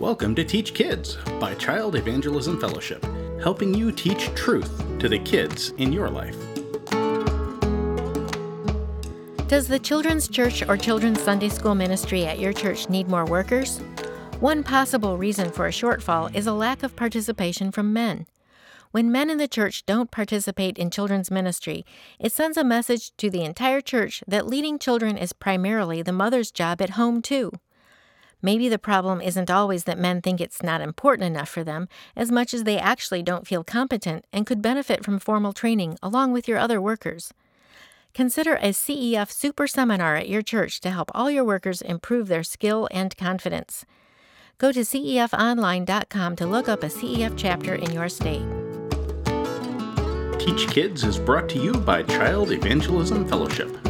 Welcome to Teach Kids by Child Evangelism Fellowship, helping you teach truth to the kids in your life. Does the children's church or children's Sunday school ministry at your church need more workers? One possible reason for a shortfall is a lack of participation from men. When men in the church don't participate in children's ministry, it sends a message to the entire church that leading children is primarily the mother's job at home, too. Maybe the problem isn't always that men think it's not important enough for them, as much as they actually don't feel competent and could benefit from formal training along with your other workers. Consider a CEF Super Seminar at your church to help all your workers improve their skill and confidence. Go to cefonline.com to look up a CEF chapter in your state. Teach Kids is brought to you by Child Evangelism Fellowship.